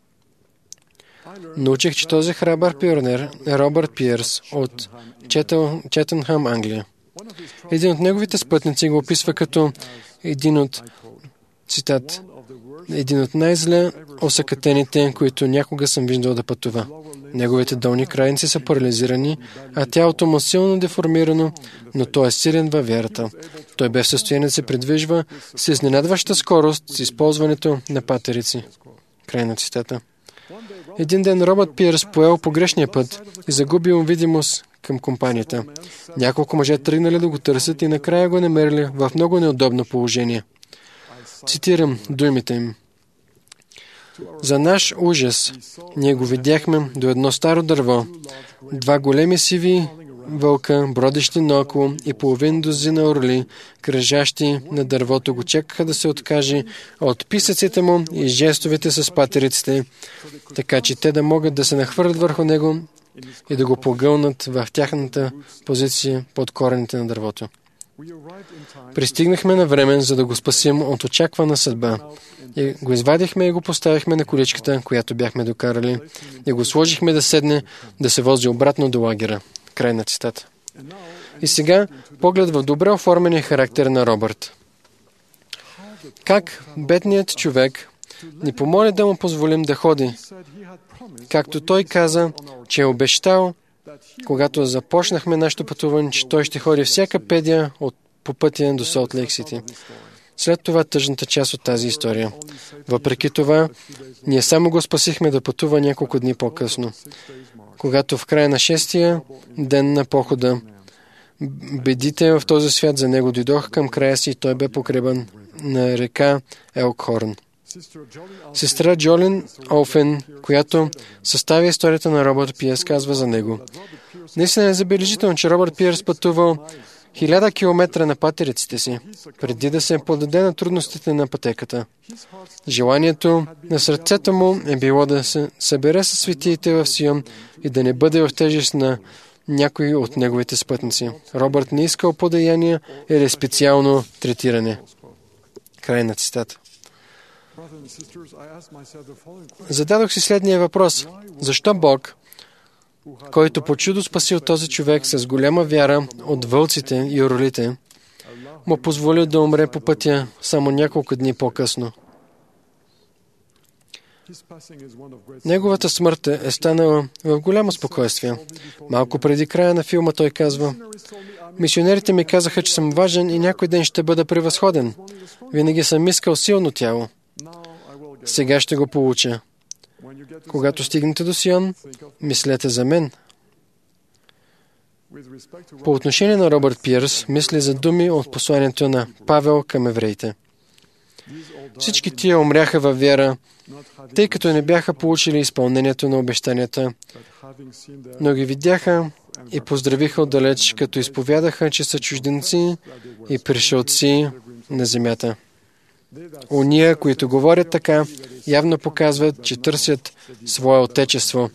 Научих, че този храбър пионер е Робърт Пиърс от Четънхам, Англия. Един от неговите спътници го описва като един от най-зле осъкатените, които някога съм виждал да пътува. Неговите долни крайници са парализирани, а тялото му силно деформирано, но той е силен във вярата. Той бе в състояние да се придвижва с изненадваща скорост с използването на патерици. Край на цитата. Един ден Робърт Пиърс поел погрешния път и загубил видимост към компанията. Няколко мъже тръгнали да го търсят и накрая го намерили в много неудобно положение. Цитирам думите им. За наш ужас, ние го видяхме до едно старо дърво, два големи сиви вълка, бродещи наоколо и половин дузина орли, кръжащи на дървото, го чакаха да се откаже от писъците му и жестовете с патериците, така че те да могат да се нахвърлят върху него и да го погълнат в тяхната позиция под корените на дървото. Пристигнахме на време, за да го спасим от очаквана съдба. И го извадихме и го поставихме на количката, която бяхме докарали, и го сложихме да седне, да се вози обратно до лагера. Край на цитата. И сега поглед в добре оформения характер на Робърт. Как бедният човек ни помоли да му позволим да ходи, както той каза, че е обещал, когато започнахме нашето пътуване, че той ще ходи всяка педия по пътя до Солт Лейк Сити. След това тъжната част от тази история. Въпреки това, ние само го спасихме да пътува няколко дни по-късно. Когато в края на 6-тия ден на похода, бедите в този свят за него дойдоха към края си и той бе погребан на река Елкхорн. Сестра Джолин Олфен, която съставя историята на Робърт Пиърс, казва за него. Наистина е забележително, че Робърт Пиърс пътувал 1000 километра на патериците си, преди да се подаде на трудностите на пътеката. Желанието на сърцето му е било да се събере със светиите в Сион и да не бъде в тежест на някои от неговите спътници. Робърт не искал подаяние или специално третиране. Край на цитата. Зададох си следния въпрос. Защо Бог който по чудо спасил този човек с голяма вяра от вълците и орлите, му позволил да умре по пътя само няколко дни по-късно. Неговата смърт е станала в голямо спокойствие. Малко преди края на филма той казва: "Мисионерите ми казаха, че съм важен и някой ден ще бъда превъзходен. Винаги съм искал силно тяло. Сега ще го получа. Когато стигнете до Сион, мислете за мен." По отношение на Робърт Пирс, мисли за думи от посланието на Павел към евреите. Всички тия умряха във вяра, тъй като не бяха получили изпълнението на обещанията, но ги видяха и поздравиха отдалеч, като изповядаха, че са чужденци и пришелци на земята. Ония, които говорят така, явно показват, че търсят свое отечество.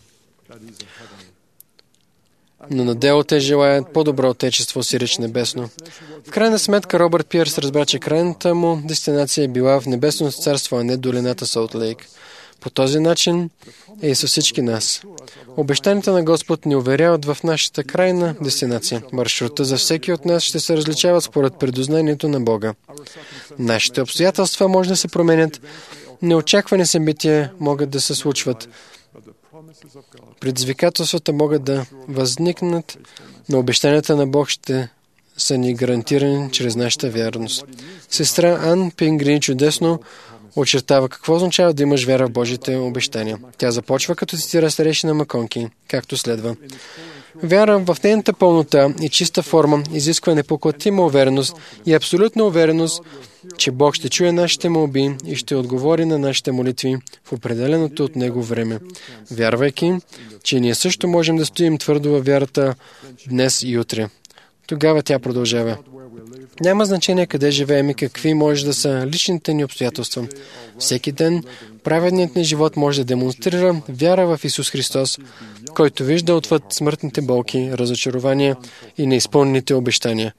Но на дело те желаят по-добро отечество, сиреч небесно. В крайна сметка Робърт Пирс разбра, че крайната му дестинация е била в небесното царство, а не долината Солт Лейк. По този начин е и със всички нас. Обещанията на Господ ни уверяват в нашата крайна дестинация. Маршрута за всеки от нас ще се различава според предознанието на Бога. Нашите обстоятелства може да се променят, неочаквани събития могат да се случват. Предизвикателствата могат да възникнат, но обещанията на Бог ще са ни гарантирани чрез нашата вярност. Сестра Ан Пингрин чудесно очертава какво означава да имаш вяра в Божите обещания. Тя започва като цитира старейшина Маконки, както следва. Вяра в нейната пълнота и чиста форма изисква непоклатима увереност и абсолютна увереност, че Бог ще чуе нашите молби и ще отговори на нашите молитви в определеното от Него време. Вярвайки, че ние също можем да стоим твърдо във вярата днес и утре. Тогава тя продължава. Няма значение къде живеем и какви може да са личните ни обстоятелства. Всеки ден праведният ни живот може да демонстрира вяра в Исус Христос, който вижда отвъд смъртните болки, разочарования и неизпълнените обещания.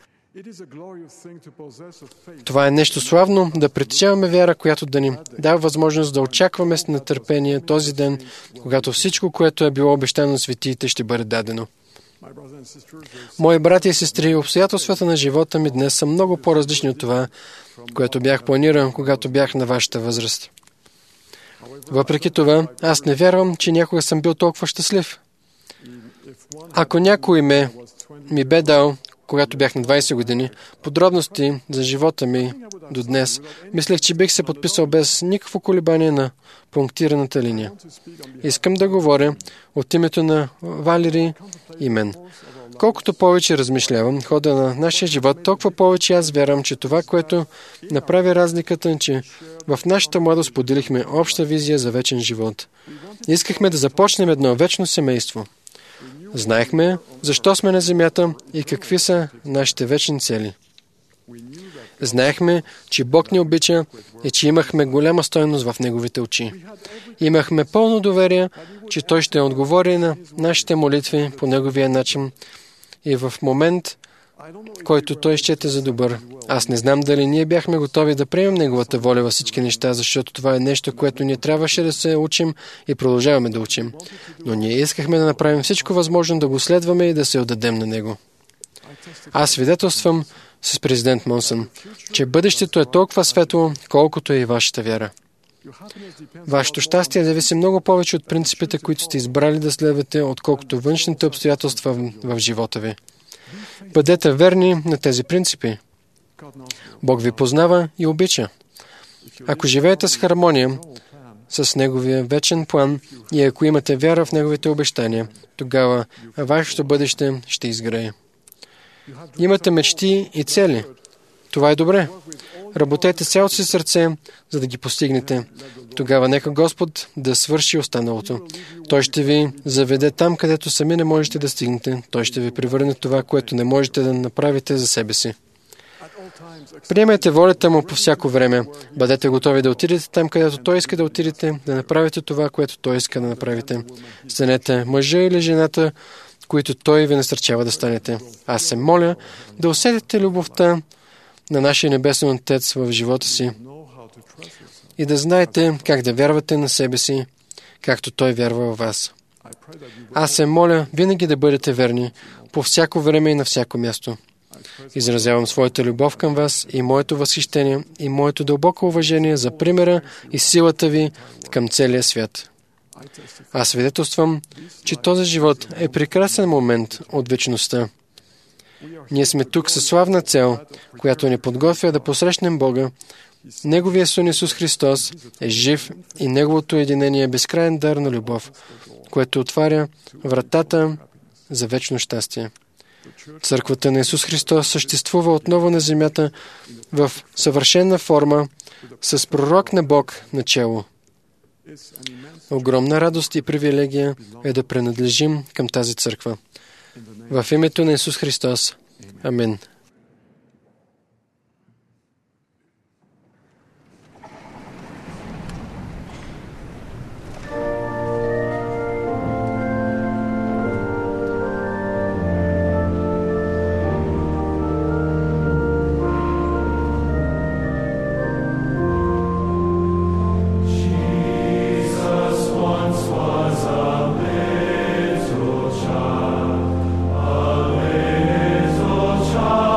Това е нещо славно, да притежаваме вяра, която да ни дава възможност да очакваме с нетърпение този ден, когато всичко, което е било обещано на светиите, ще бъде дадено. Мои брати и сестри, обстоятелствата на живота ми днес са много по-различни от това, което бях планирал, когато бях на вашата възраст. Въпреки това, аз не вярвам, че някога съм бил толкова щастлив. Ако някой ми бе дал, когато бях на 20 години, подробности за живота ми до днес, мислех, че бих се подписал без никакво колебание на пунктираната линия. Искам да говоря от името на Валери и мен. Колкото повече размишлявам хода на нашия живот, толкова повече аз вярвам, че това, което направи разликата, че в нашата младост поделихме обща визия за вечен живот. Искахме да започнем едно вечно семейство. Знаехме защо сме на земята и какви са нашите вечни цели. Знаехме, че Бог ни обича и че имахме голяма стойност в Неговите очи. Имахме пълно доверие, че Той ще отговори на нашите молитви по Неговия начин и в момент, който Той счете за добър. Аз не знам дали ние бяхме готови да приемем Неговата воля във всички неща, защото това е нещо, което ние трябваше да се учим и продължаваме да учим. Но ние искахме да направим всичко възможно да го следваме и да се отдадем на Него. Аз свидетелствам с президент Монсън, че бъдещето е толкова светло, колкото е и вашата вяра. Вашето щастие зависи много повече от принципите, които сте избрали да следвате, отколкото външните обстоятелства в живота ви. Бъдете верни на тези принципи. Бог ви познава и обича. Ако живеете с хармония с Неговия вечен план и ако имате вяра в Неговите обещания, тогава вашето бъдеще ще изгрее. Имате мечти и цели. Това е добре. Работете цялото си сърце, за да ги постигнете. Тогава нека Господ да свърши останалото. Той ще ви заведе там, където сами не можете да стигнете. Той ще ви превърне това, което не можете да направите за себе си. Приемайте волята Му по всяко време. Бъдете готови да отидете там, където Той иска да отидете, да направите това, което Той иска да направите. Станете мъжа или жената, които Той ви насърчава да станете. Аз се моля да усетите любовта на нашия Небесен Отец в живота си и да знаете как да вярвате на себе си, както Той вярва в вас. Аз се моля винаги да бъдете верни, по всяко време и на всяко място. Изразявам своята любов към вас и моето възхищение и моето дълбоко уважение за примера и силата ви към целия свят. Аз свидетелствам, че този живот е прекрасен момент от вечността. Ние сме тук със славна цел, която ни подготвя да посрещнем Бога. Неговия Син Исус Христос е жив и Неговото единение е безкрайен дар на любов, което отваря вратата за вечно щастие. Църквата на Исус Христос съществува отново на земята в съвършена форма с пророк на Бог начело. Огромна радост и привилегия е да принадлежим към тази църква. В името на Исус Христос. Амин. Child.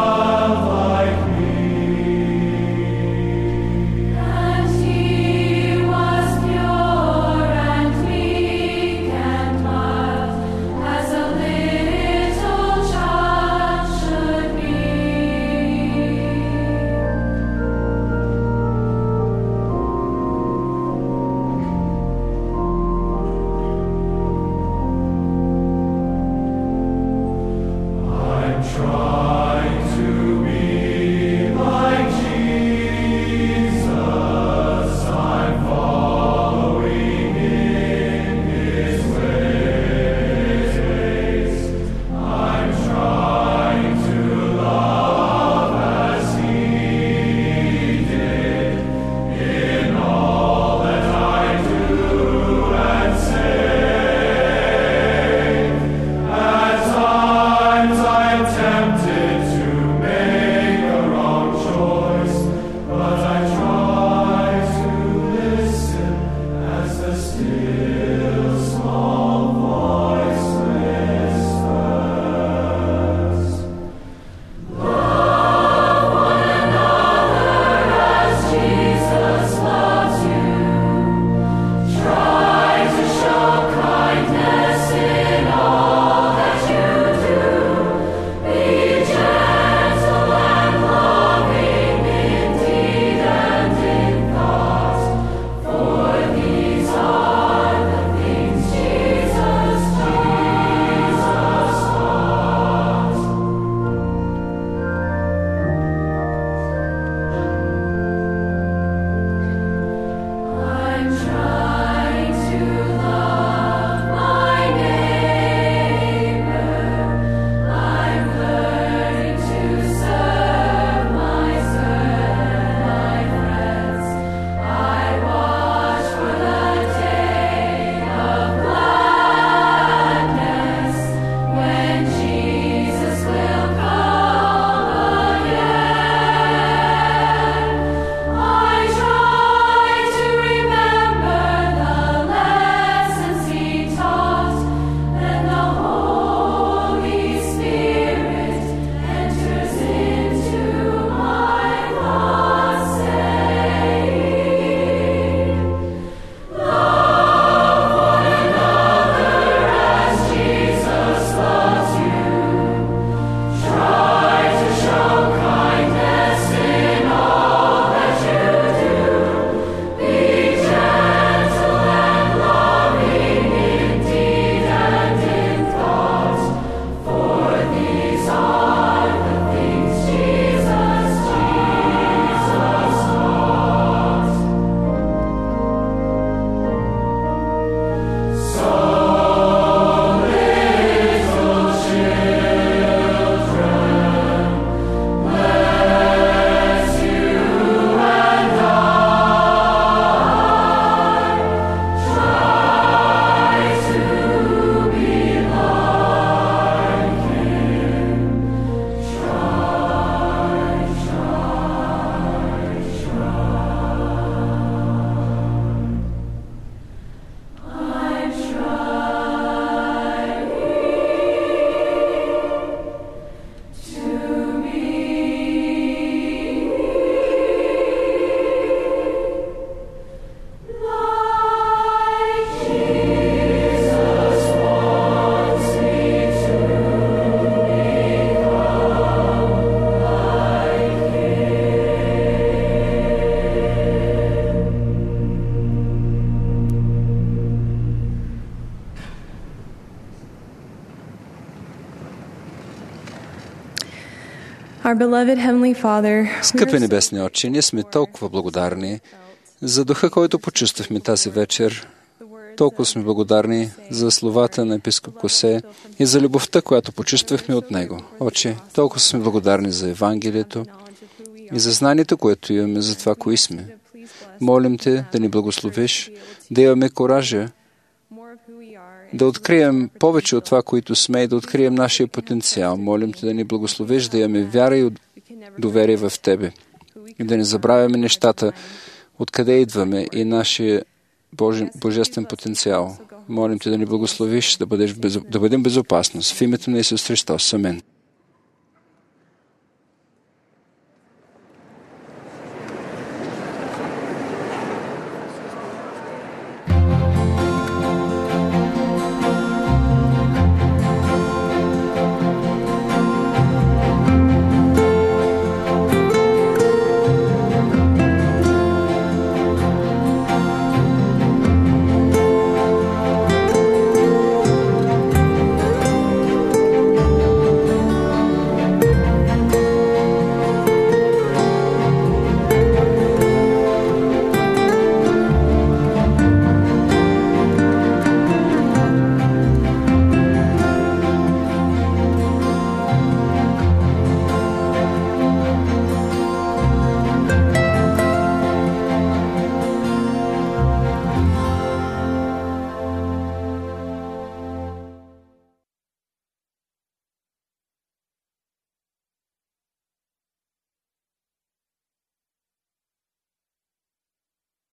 Our beloved Heavenly Father, Скъпи Небесни Отче, ние сме толкова благодарни за духа, който почувствахме тази вечер. Толкова сме благодарни за словата на епископ Косе и за любовта, която почувствахме от него. Отче, толкова сме благодарни за Евангелието и за знанието, което имаме за това, кои сме. Молим Те да ни благословиш, да имаме коража, да открием повече от това, които сме и да открием нашия потенциал. Молим Те да ни благословиш, да имаме вяра и доверие в Тебе и да не забравяме нещата, откъде идваме и нашия божествен потенциал. Молим Те да ни благословиш, да бъдем безопасност. В името на Исус Христос. Амен.